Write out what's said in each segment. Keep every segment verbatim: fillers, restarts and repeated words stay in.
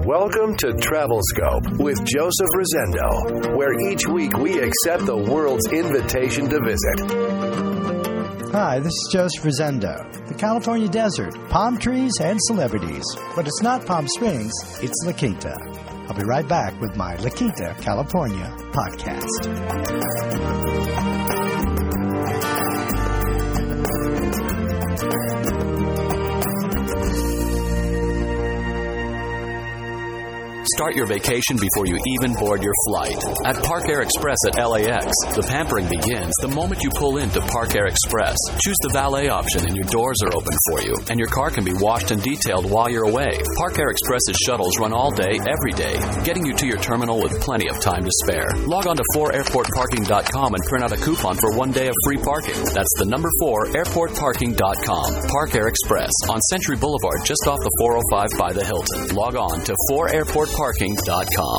Welcome to Travel Scope with Joseph Rosendo, where each week we accept the world's invitation to visit. Hi, this is Joseph Rosendo. The California desert, palm trees, and celebrities. But it's not Palm Springs, it's La Quinta. I'll be right back with my La Quinta, California podcast. Start your vacation before you even board your flight. At Park Air Express at L A X, the pampering begins the moment you pull into Park Air Express. Choose the valet option and your doors are open for you, and your car can be washed and detailed while you're away. Park Air Express's shuttles run all day, every day, getting you to your terminal with plenty of time to spare. Log on to four airport parking dot com and print out a coupon for one day of free parking. That's the number four airport parking dot com. Park Air Express on Century Boulevard, just off the four oh five by the Hilton. Log on to four airport parking dot com.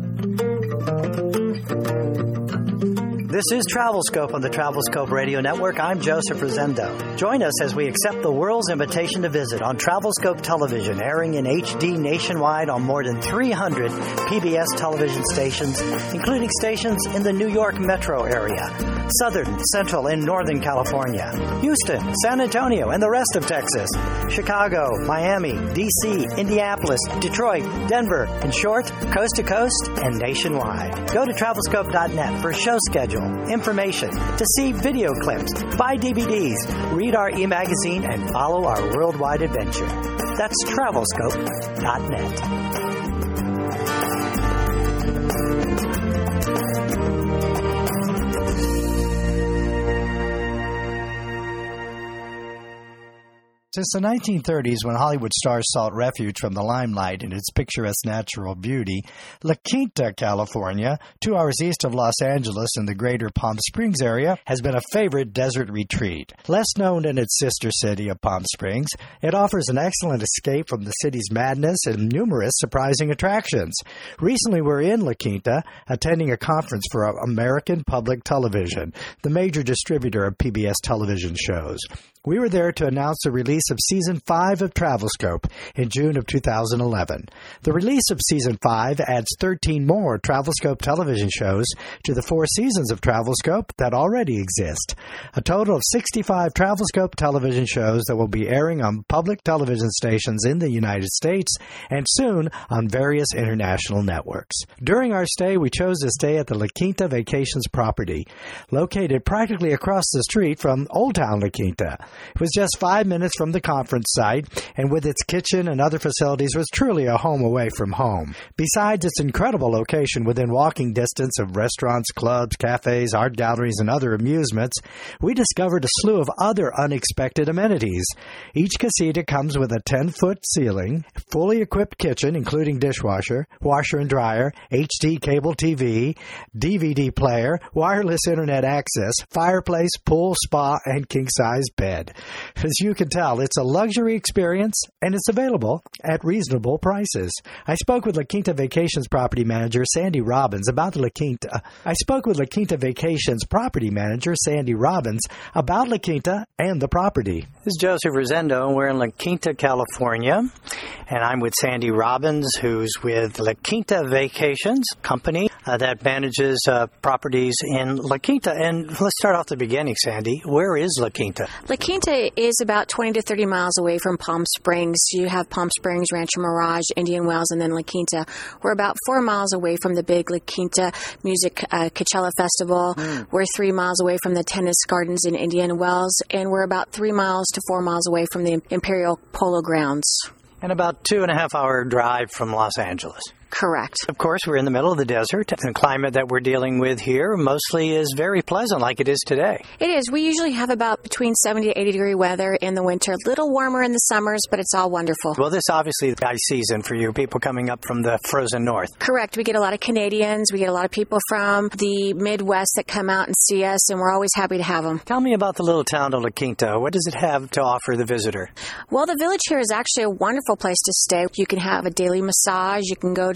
This is Travel Scope on the Travel Scope Radio Network. I'm Joseph Rosendo. Join us as we accept the world's invitation to visit on Travel Scope Television, airing in H D nationwide on more than three hundred P B S television stations, including stations in the New York metro area, Southern, Central, and Northern California, Houston, San Antonio, and the rest of Texas, Chicago, Miami, D C, Indianapolis, Detroit, Denver, in short, coast to coast and nationwide. Go to travel scope dot net for show schedule, information, to see video clips, buy D V Ds, read our e-magazine, and follow our worldwide adventure. That's travel scope dot net. Since the nineteen thirties, when Hollywood stars sought refuge from the limelight in its picturesque natural beauty, La Quinta, California, two hours east of Los Angeles in the greater Palm Springs area, has been a favorite desert retreat. Less known than its sister city of Palm Springs, it offers an excellent escape from the city's madness and numerous surprising attractions. Recently, we were in La Quinta, attending a conference for American Public Television, the major distributor of P B S television shows. We were there to announce the release of Season five of Travel Scope in June of two thousand eleven. The release of Season five adds thirteen more Travel Scope television shows to the four seasons of Travel Scope that already exist. A total of sixty-five Travel Scope television shows that will be airing on public television stations in the United States and soon on various international networks. During our stay, we chose to stay at the La Quinta Vacations property, located practically across the street from Old Town La Quinta. It was just five minutes from the conference site, and with its kitchen and other facilities was truly a home away from home. Besides its incredible location within walking distance of restaurants, clubs, cafes, art galleries, and other amusements, we discovered a slew of other unexpected amenities. Each casita comes with a ten-foot ceiling, fully equipped kitchen, including dishwasher, washer and dryer, H D cable T V, D V D player, wireless internet access, fireplace, pool, spa, and king-size bed. As you can tell, it's a luxury experience, and it's available at reasonable prices. I spoke with La Quinta Vacations property manager Sandy Robbins about La Quinta. I spoke with La Quinta Vacations property manager Sandy Robbins about La Quinta and the property. This is Joseph Rosendo, and we're in La Quinta, California, and I'm with Sandy Robbins, who's with La Quinta Vacations company uh, that manages uh, properties in La Quinta. And let's start off the beginning, Sandy. Where is La Quinta? La Quinta is about twenty to thirty miles away from Palm Springs. You have Palm Springs, Rancho Mirage, Indian Wells, and then La Quinta. We're about four miles away from the big La Quinta Music uh, Coachella Festival. Mm. We're three miles away from the tennis gardens in Indian Wells, and we're about three miles to four miles away from the Imperial Polo Grounds. And about two and a half hour drive from Los Angeles. Correct. Of course, we're in the middle of the desert. The climate that we're dealing with here mostly is very pleasant, like it is today. It is. We usually have about between seventy to eighty degree weather in the winter. A little warmer in the summers, but it's all wonderful. Well, this obviously is ice season for you, people coming up from the frozen north. Correct. We get a lot of Canadians. We get a lot of people from the Midwest that come out and see us, and we're always happy to have them. Tell me about the little town of La Quinta. What does it have to offer the visitor? Well, the village here is actually a wonderful place to stay. You can have a daily massage. You can go to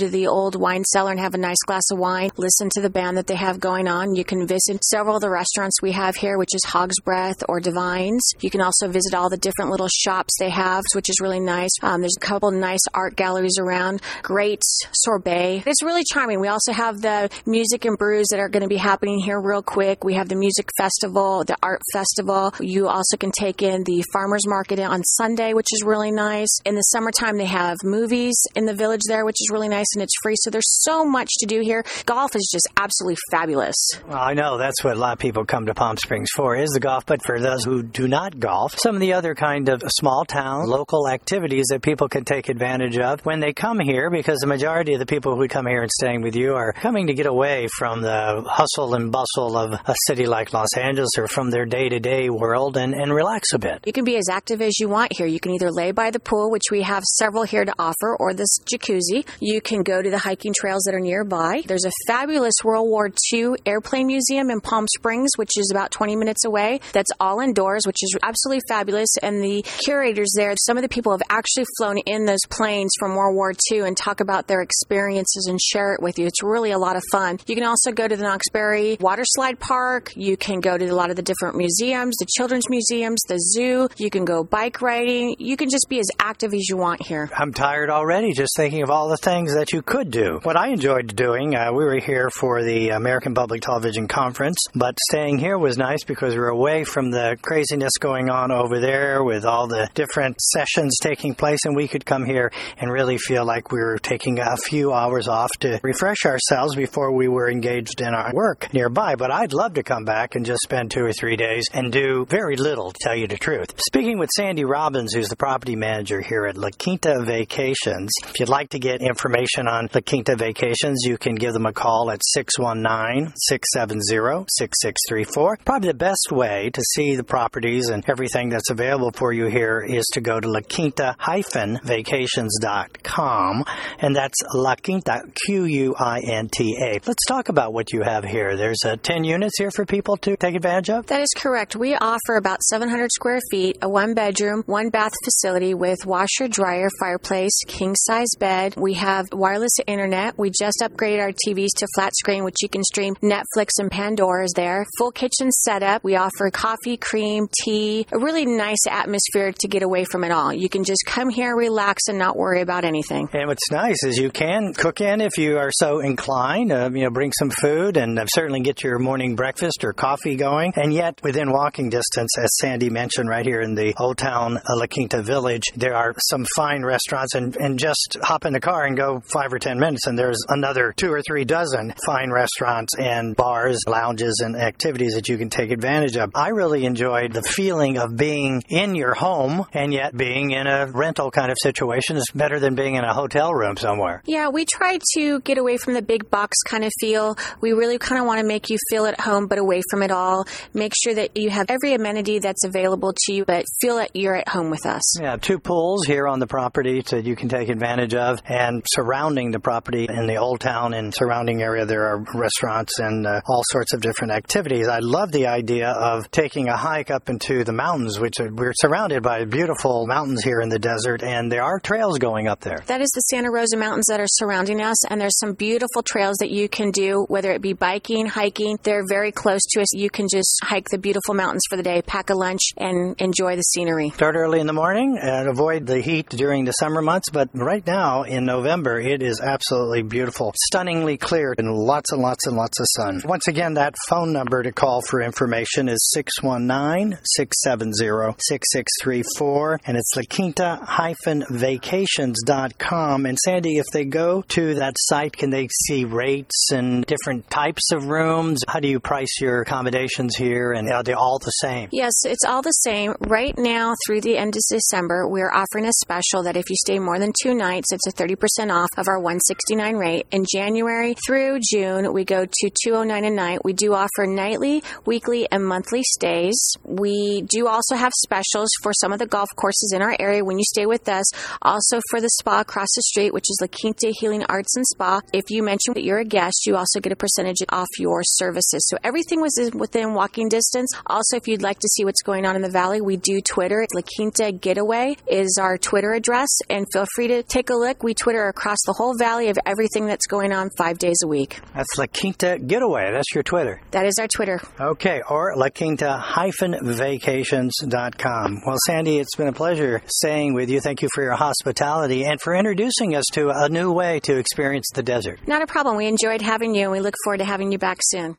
the old wine cellar and have a nice glass of wine, listen to the band that they have going on. You can visit several of the restaurants we have here, which is Hog's Breath or Divines. You can also visit all the different little shops they have, which is really nice. Um, there's a couple nice art galleries around. Great sorbet. It's really charming. We also have the music and brews that are going to be happening here real quick. We have the music festival, the art festival. You also can take in the farmers market on Sunday, which is really nice. In the summertime, they have movies in the village there, which is really nice, and it's free. So there's so much to do here. Golf is just absolutely fabulous. Well, I know that's what a lot of people come to Palm Springs for, is the golf. But for those who do not golf, some of the other kind of small town, local activities that people can take advantage of when they come here, because the majority of the people who come here and staying with you are coming to get away from the hustle and bustle of a city like Los Angeles or from their day-to-day world and, and relax a bit. You can be as active as you want here. You can either lay by the pool, which we have several here to offer, or this jacuzzi. You can go to the hiking trails that are nearby. There's a fabulous World War Two airplane museum in Palm Springs, which is about twenty minutes away. That's all indoors, which is absolutely fabulous. And the curators there, some of the people have actually flown in those planes from World War Two and talk about their experiences and share it with you. It's really a lot of fun. You can also go to the Knoxbury Water Slide Park. You can go to a lot of the different museums, the children's museums, the zoo. You can go bike riding. You can just be as active as you want here. I'm tired already just thinking of all the things that you could do. What I enjoyed doing, uh, we were here for the American Public Television Conference, but staying here was nice because we were away from the craziness going on over there with all the different sessions taking place, and we could come here and really feel like we were taking a few hours off to refresh ourselves before we were engaged in our work nearby. But I'd love to come back and just spend two or three days and do very little, to tell you the truth. Speaking with Sandy Robbins, who's the property manager here at La Quinta Vacations, if you'd like to get information on La Quinta Vacations, you can give them a call at six one nine, six seven zero, six six three four. Probably the best way to see the properties and everything that's available for you here is to go to la quinta dash vacations dot com, and that's La Quinta, Q U I N T A. Let's talk about what you have here. There's uh, ten units here for people to take advantage of? That is correct. We offer about seven hundred square feet, a one-bedroom, one-bath facility with washer, dryer, fireplace, king-size bed. We have wireless internet. We just upgraded our T Vs to flat screen, which you can stream Netflix and Pandora's there. Full kitchen setup. We offer coffee, cream, tea, a really nice atmosphere to get away from it all. You can just come here, relax, and not worry about anything. And what's nice is you can cook in if you are so inclined. Uh, you know, bring some food and uh, certainly get your morning breakfast or coffee going. And yet, within walking distance, as Sandy mentioned, right here in the Old Town uh, La Quinta Village, there are some fine restaurants. And, and just hop in the car and go five or ten minutes, and there's another two or three dozen fine restaurants and bars, lounges, and activities that you can take advantage of. I really enjoyed the feeling of being in your home and yet being in a rental kind of situation. Is better than being in a hotel room somewhere. Yeah, we try to get away from the big box kind of feel. We really kind of want to make you feel at home, but away from it all. Make sure that you have every amenity that's available to you, but feel that you're at home with us. Yeah, two pools here on the property that you can take advantage of, and surrounding the property in the Old Town and surrounding area, there are restaurants and uh, all sorts of different activities. I love the idea of taking a hike up into the mountains, which are, we're surrounded by beautiful mountains here in the desert, and there are trails going up there. That is the Santa Rosa Mountains that are surrounding us, and there's some beautiful trails that you can do, whether it be biking, hiking. They're very close to us. You can just hike the beautiful mountains for the day, pack a lunch, and enjoy the scenery. Start early in the morning and avoid the heat during the summer months, but right now in November, it is absolutely beautiful, stunningly clear, and lots and lots and lots of sun. Once again, that phone number to call for information is six one nine, six seven zero, six six three four, and it's la quinta dash vacations dot com. And Sandy, if they go to that site, can they see rates and different types of rooms? How do you price your accommodations here, and are they all the same? Yes, it's all the same. Right now, through the end of December, we're offering a special that if you stay more than two nights, it's a thirty percent off of our one hundred sixty-nine dollars rate. In January through June, we go to two hundred nine dollars a night. We do offer nightly, weekly, and monthly stays. We do also have specials for some of the golf courses in our area when you stay with us. Also for the spa across the street, which is La Quinta Healing Arts and Spa. If you mention that you're a guest, you also get a percentage off your services. So everything was within walking distance. Also, if you'd like to see what's going on in the valley, we do Twitter. La Quinta Getaway is our Twitter address, and feel free to take a look. We Twitter across the whole valley of everything that's going on five days a week. That's La Quinta Getaway. That's your Twitter. That is our Twitter. Okay, or la quinta vacations dot com. Well, Sandy, it's been a pleasure staying with you. Thank you for your hospitality and for introducing us to a new way to experience the desert. Not a problem. We enjoyed having you, and we look forward to having you back soon.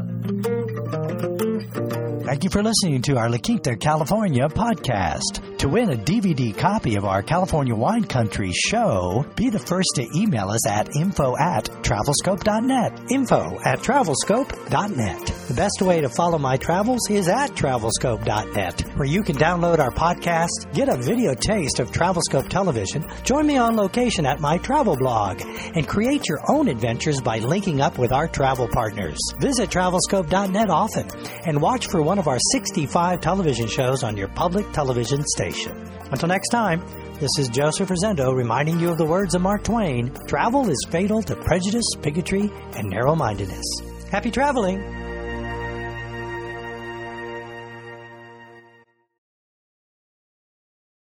Thank you for listening to our La Quinta, California podcast. To win a D V D copy of our California Wine Country show, be the first to email us at info at travelscope dot net. Info at travelscope dot net. The best way to follow my travels is at travelscope dot net, where you can download our podcast, get a video taste of Travelscope television, join me on location at my travel blog, and create your own adventures by linking up with our travel partners. Visit travelscope dot net often and watch for one of our sixty-five television shows on your public television station. Until next time, this is Joseph Rosendo reminding you of the words of Mark Twain: travel is fatal to prejudice, bigotry, and narrow-mindedness. Happy traveling!